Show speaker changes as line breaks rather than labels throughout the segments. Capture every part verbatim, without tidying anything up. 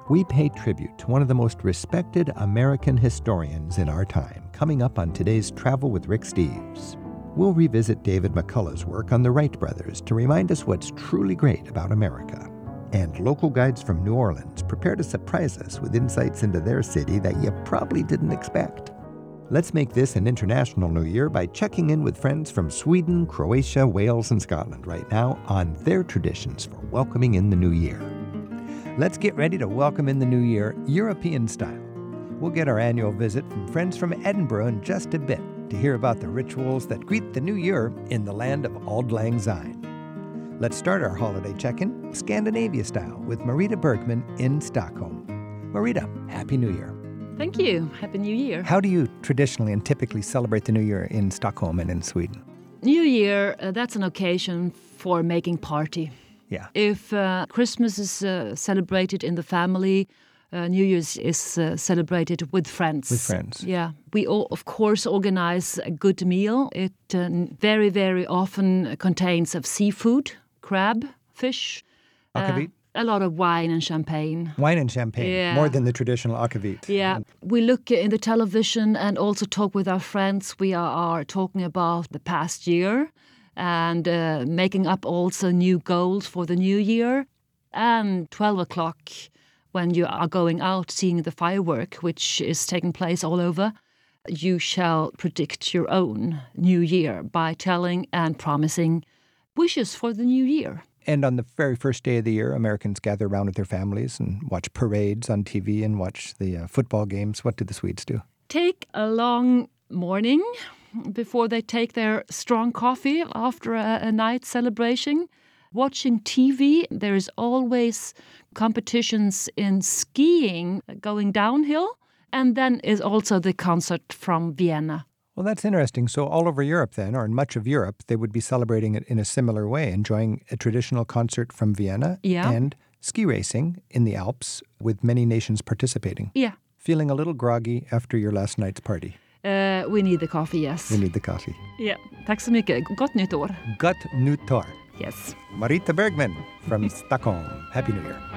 we pay tribute to one of the most respected American historians in our time, coming up on today's Travel with Rick Steves. We'll revisit David McCullough's work on the Wright brothers to remind us what's truly great about America. And local guides from New Orleans prepare to surprise us with insights into their city that you probably didn't expect. Let's make this an international New Year by checking in with friends from Sweden, Croatia, Wales, and Scotland right now on their traditions for welcoming in the new year. Let's get ready to welcome in the new year European style. We'll get our annual visit from friends from Edinburgh in just a bit to hear about the rituals that greet the new year in the land of Auld Lang Syne. Let's start our holiday check-in Scandinavia style with Marita Bergman in Stockholm. Marita, Happy New Year.
Thank you. Happy New Year.
How do you traditionally and typically celebrate the New Year in Stockholm and in Sweden?
New Year, uh, that's an occasion for making party.
Yeah.
If uh, Christmas is uh, celebrated in the family, uh, New Year's is uh, celebrated with friends.
With friends.
Yeah. We, all, of course, organize a good meal. It uh, very, very often contains of seafood, crab, fish.
Akavit?
Uh, A lot of wine and champagne.
Wine and champagne,
Yeah.
more than the traditional akavit.
Yeah. We look in the television and also talk with our friends. We are, are talking about the past year and uh, making up also new goals for the new year. And twelve o'clock, when you are going out seeing the firework, which is taking place all over, you shall predict your own new year by telling and promising wishes for the new year.
And on the very first day of the year, Americans gather around with their families and watch parades on T V and watch the uh, football games. What do the Swedes do?
Take a long morning before they take their strong coffee after a, a night celebration. Watching T V, there is always competitions in skiing going downhill. And then is also the concert from Vienna.
Well, that's interesting. So all over Europe then, or in much of Europe, they would be celebrating it in a similar way, enjoying a traditional concert from Vienna
Yeah.
and ski racing in the Alps with many nations participating.
Yeah.
Feeling a little groggy after your last night's party.
Uh, we need the coffee, yes.
We need the coffee.
Yeah. Tack så mycket. Gott nytt år.
Gott nytt år.
Yes.
Marita Bergman from Stockholm. Happy New Year.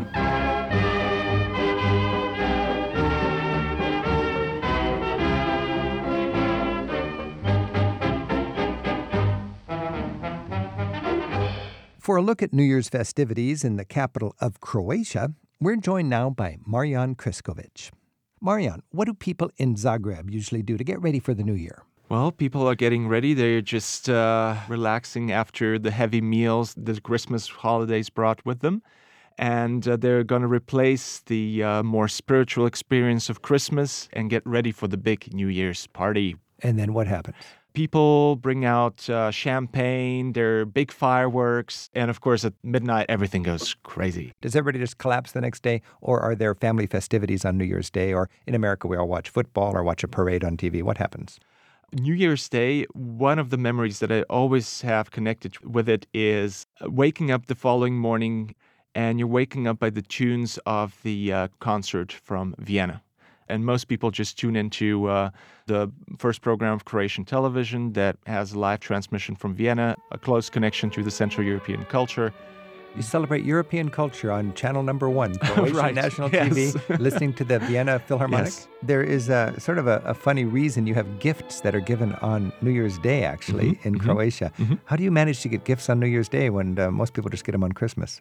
For a look at New Year's festivities in the capital of Croatia, we're joined now by Marijan Kriskovic. Marijan, what do people in Zagreb usually do to get ready for the new year?
Well, people are getting ready. They're just uh, relaxing after the heavy meals the Christmas holidays brought with them. And uh, they're going to replace the uh, more spiritual experience of Christmas and get ready for the big New Year's party.
And then what happens?
People bring out uh, champagne, there are big fireworks, and of course at midnight everything goes crazy.
Does everybody just collapse the next day, or are there family festivities on New Year's Day, or in America we all watch football or watch a parade on T V? What happens?
New Year's Day, one of the memories that I always have connected with it is waking up the following morning, and you're waking up by the tunes of the uh, concert from Vienna. And most people just tune into uh, the first program of Croatian television that has a live transmission from Vienna, a close connection to the Central European culture.
You celebrate European culture on channel number one, Croatian
Right.
National
Yes.
T V, listening to the Vienna Philharmonic.
Yes.
There is a sort of a, a funny reason you have gifts that are given on New Year's Day, actually,
Mhm,
in
mhm,
Croatia.
mhm.
How do you manage to get gifts on New Year's Day when uh, most people just get them on Christmas?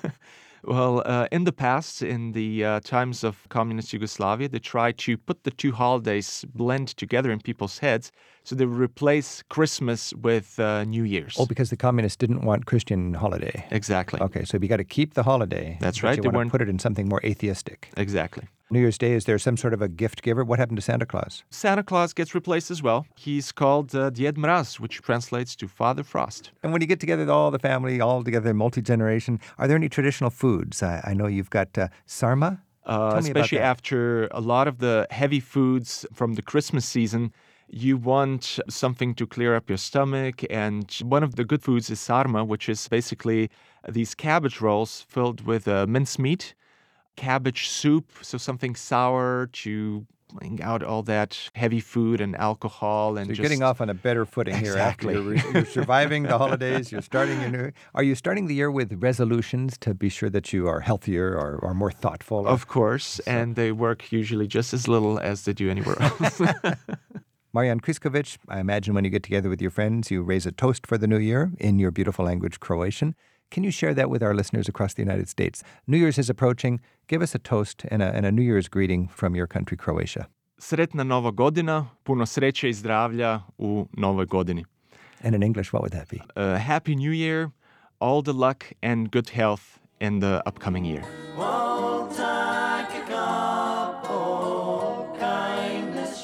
Well, uh, in the past, in the uh, times of communist Yugoslavia, they tried to put the two holidays blend together in people's heads. So they would replace Christmas with uh, New Year's.
Oh, because the communists didn't want Christian holiday.
Exactly.
Okay, so you got to keep the holiday.
That's
but
right,
You
they
want to
weren't-
put it in something more atheistic.
Exactly.
New Year's Day, is there some sort of a gift giver? What happened to Santa Claus?
Santa Claus gets replaced as well. He's called uh, Died Mraz, which translates to Father Frost.
And when you get together, all the family, all together, multi-generation, are there any traditional foods? I, I know you've got uh, sarma.
Uh,
Tell me about
especially
that.
after a lot of the heavy foods from the Christmas season, you want something to clear up your stomach. And one of the good foods is sarma, which is basically these cabbage rolls filled with uh, mincemeat, cabbage soup, so something sour to shuffling out all that heavy food and alcohol. And
so you're
just,
getting off on a better footing
exactly.
here after you're, you're surviving the holidays. You're starting your new. Are you starting the year with resolutions to be sure that you are healthier or, or more thoughtful?
Of course, so. And they work usually just as little as they do anywhere else.
Marian Kriskovic, I imagine when you get together with your friends, you raise a toast for the new year in your beautiful language, Croatian. Can you share that with our listeners across the United States? New Year's is approaching. Give us a toast and a, and a New Year's greeting from your country, Croatia.
Sretna Nova Godina, puno sreće I zdravlja u novoj godini.
And in English, what would that be?
Uh, Happy New Year, all the luck and good health in the upcoming year.
We'll take a cup of kindness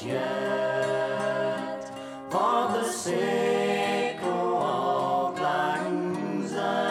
yet for the sake of old lang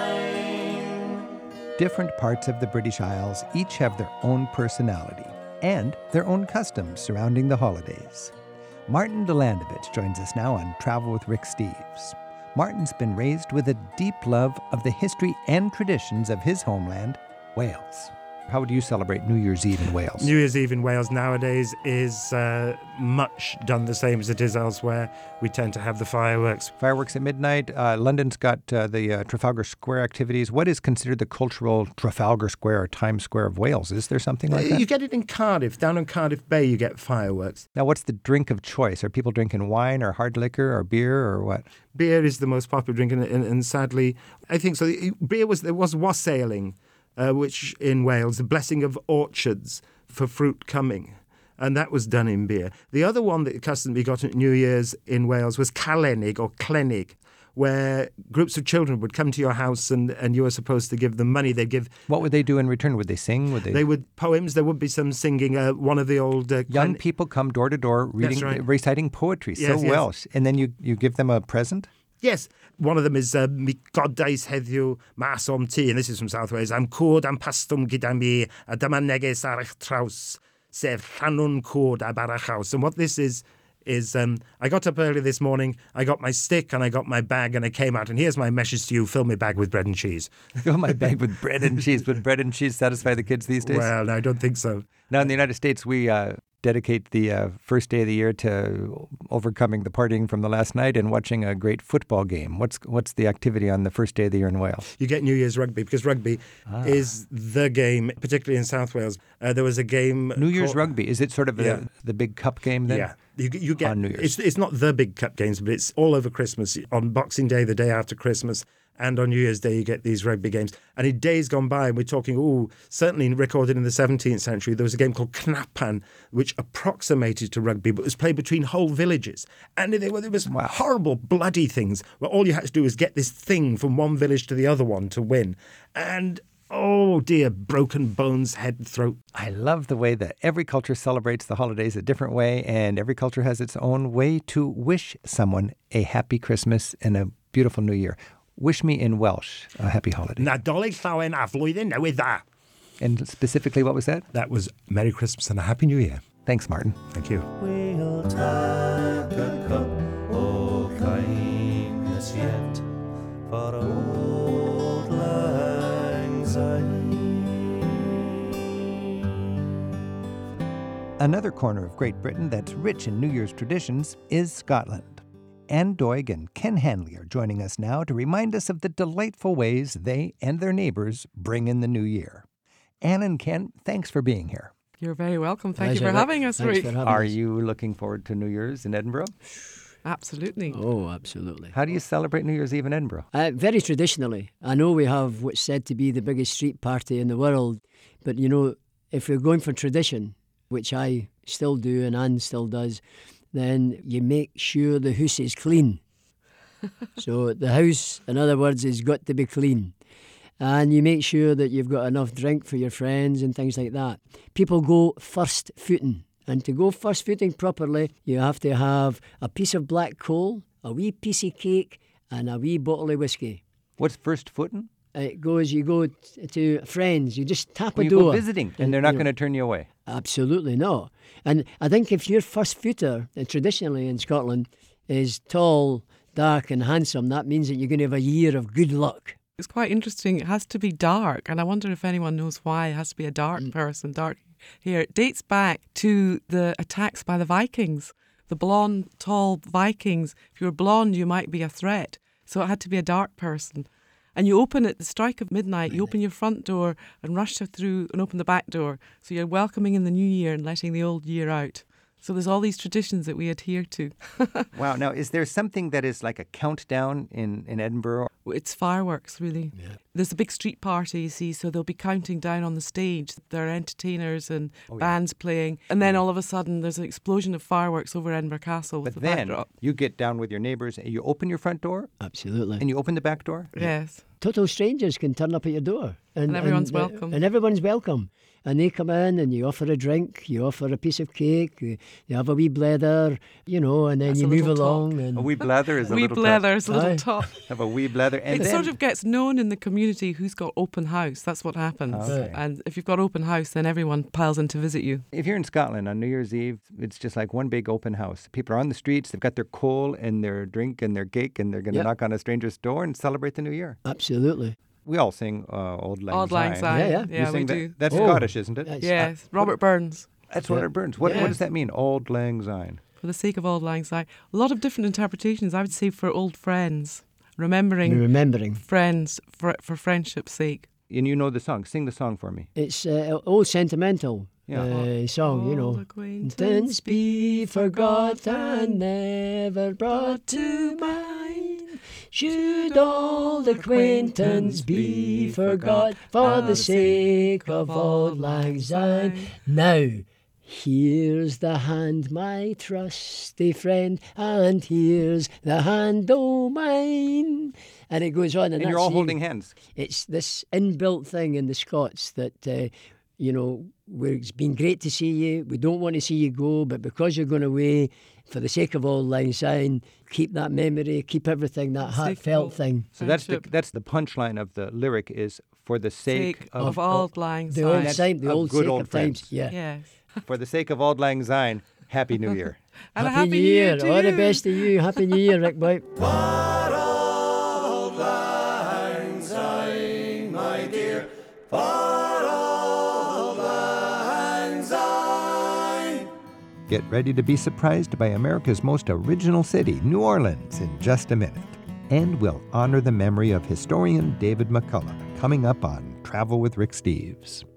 syne.
Different parts of the British Isles each have their own personality and their own customs surrounding the holidays. Martin Delandovich joins us now on Travel with Rick Steves. Martin's been raised with a deep love of the history and traditions of his homeland, Wales. How would you celebrate New Year's Eve in Wales?
New Year's Eve in Wales nowadays is uh, much done the same as it is elsewhere. We tend to have the fireworks.
Fireworks at midnight. Uh, London's got uh, the uh, Trafalgar Square activities. What is considered the cultural Trafalgar Square or Times Square of Wales? Is there something like that?
You get it in Cardiff. Down in Cardiff Bay, you get fireworks.
Now, what's the drink of choice? Are people drinking wine or hard liquor or beer or what?
Beer is the most popular drink, and, and, and sadly, I think so. Beer was there was wassailing. Uh, which in Wales, the blessing of orchards for fruit coming. And that was done in beer. The other one that custom we got at New Year's in Wales was Calennig or Clennig, where groups of children would come to your house and, and you were supposed to give them money. They'd give...
What would they do in return? Would they sing? Would they?
They would poems. There would be some singing. Uh, one of the old... Uh,
Young
Clen-
people come door to door reading,
right.
reciting poetry.
Yes,
so
yes.
Welsh. And then you, you give them a present?
Yes, one of them is uh, Mi godais heddiw mas o'm tŷ, and this is from South Wales. Am cwd am pastwm gyda mi, a dyma neges ar eich traws, sef llanwn cwd a barachaws. And what this is, is um, I got up early this morning, I got my stick and I got my bag and I came out, and here's my message to you, fill my bag with bread and cheese.
Fill my bag with bread and cheese. Would bread and cheese satisfy the kids these days?
Well, no, I don't think so.
Now, in the United States, we uh, dedicate the uh, first day of the year to overcoming the partying from the last night and watching a great football game. What's what's the activity on the first day of the year in Wales?
You get New Year's rugby, because rugby ah. is the game, particularly in South Wales. Uh, there was a game...
New Year's
called,
rugby. Is it sort of
yeah.
a, the big cup game then?
Yeah. You, you get,
on New Year's.
It's, it's not the big cup games, but it's all over Christmas. On Boxing Day, the day after Christmas, and on New Year's Day, you get these rugby games. And in days gone by, and we're talking, oh, certainly recorded in the seventeenth century, there was a game called Knapan, which approximated to rugby, but was played between whole villages. And there was
wow.
horrible, bloody things, where all you had to do was get this thing from one village to the other one to win. And... oh dear, broken bones, head, throat.
I love the way that every culture celebrates the holidays a different way, and every culture has its own way to wish someone a happy Christmas and a beautiful New Year. Wish me in Welsh a happy holiday.
Nadolig llawen a flwyddyn newydd dda.
And specifically, what was that?
That was Merry Christmas and a Happy New Year.
Thanks, Martin.
Thank you.
We'll take a cup of kindness yet for old lang syne.
Another corner of Great Britain that's rich in New Year's traditions is Scotland. Anne Doig and Ken Hanley are joining us now to remind us of the delightful ways they and their neighbors bring in the new year. Anne and Ken, thanks for being here.
You're very welcome. Thank
Pleasure.
you for having us, Rick.
Are you looking forward to New Year's in Edinburgh?
Absolutely.
Oh, absolutely.
How do you celebrate New Year's Eve in Edinburgh?
Uh, very traditionally. I know we have what's said to be the biggest street party in the world, but, you know, if you're going for tradition, which I still do and Anne still does, then you make sure the house is clean. So the house, in other words, has got to be clean. And you make sure that you've got enough drink for your friends and things like that. People go first footing. And to go first footing properly, you have to have a piece of black coal, a wee piece of cake, and a wee bottle of whiskey.
What's first footing?
It goes, you go t- to friends, you just tap
Well,
a
you
door.
go visiting, and they're not going to turn you away.
Absolutely not. And I think if your first footer, uh, traditionally in Scotland, is tall, dark and handsome, that means that you're going to have a year of good luck.
It's quite interesting. It has to be dark, and I wonder if anyone knows why it has to be a dark person. Dark. here. It dates back to the attacks by the Vikings. The blonde, tall Vikings. If you were blonde, you might be a threat. So it had to be a dark person. And you open at the strike of midnight, you open your front door and rush through and open the back door. So you're welcoming in the new year and letting the old year out. So there's all these traditions that we adhere to.
Wow. Now, is there something that is like a countdown in, in Edinburgh?
It's fireworks, really.
Yeah.
There's a big street party, you see, so they'll be counting down on the stage. There are entertainers and
Oh, yeah.
bands playing. And then all of a sudden, there's an explosion of fireworks over Edinburgh Castle with
But
the
then
backdrop.
you get down with your neighbours, you open your front door,
Absolutely.
and you open the back door?
Yes.
Total strangers can turn up at your door.
And everyone's
uh,
welcome.
And everyone's welcome. And they come in and you offer a drink, you offer a piece of cake, you you have a wee blether, you know, and then
That's
you
a
move
little
along.
talk.
And
A wee blether is a
Wee
little
Blether's a little
Aye.
top.
Have a wee blether. And
It
then,
sort of gets known in the community who's got open house. That's what happens.
Okay.
And if you've got open house, then everyone piles in to visit you.
if you're in Scotland on New Year's Eve, it's just like one big open house. People are on the streets, they've got their coal and their drink and their cake, and they're going to
Yep.
knock on a stranger's door and celebrate the new year.
absolutely.
We all sing uh, Old Lang
Old Lang
Syne.
Syne.
Yeah, yeah.
You
Yeah,
sing
we
that?
do.
That's
Oh.
Scottish, isn't it?
That's-
Yes, Robert Burns.
That's what
Yeah.
it burns. What,
Yeah.
what does that mean, Old Lang Syne?
For the sake of Old Lang Syne. A lot of different interpretations. I would say for old friends.
We're
Remembering
remembering.
friends for, for friendship's sake.
And you know the song. Sing the song for me.
It's uh, old sentimental
Yeah.
uh, song, you know.
Old acquaintance
Acquaintance be forgot and never brought to mind. Should old acquaintance be forgot for the sake of Auld Lang Syne. Now, here's the hand, my trusty friend, and here's the hand, oh mine. And it goes on. And,
And
that's
you're all
you.
holding hands.
It's this inbuilt thing in the Scots that, uh, you know, we're, it's been great to see you. We don't want to see you go, but because you're going away, for the sake of Auld Lang Syne, keep that memory, keep everything, that
For the sake of
heartfelt
Auld-
thing.
So that's the
Friendship.
that's the punchline of the lyric is for the sake,
Sake
of,
of Auld Lang
The old
Syne.
time, the
of
old
good
sake
old
of times.
friends.
Yeah.
Yes.
for the sake of Auld Lang Syne. Happy New Year.
And a
Happy, New Year.
to
All the
you.
best to you. Happy New Year, Rick Boy.
For Auld Lang Syne, my dear, for Auld Lang Syne.
Get ready to be surprised by America's most original city, New Orleans, in just a minute. And we'll honor the memory of historian David McCullough coming up on Travel with Rick Steves.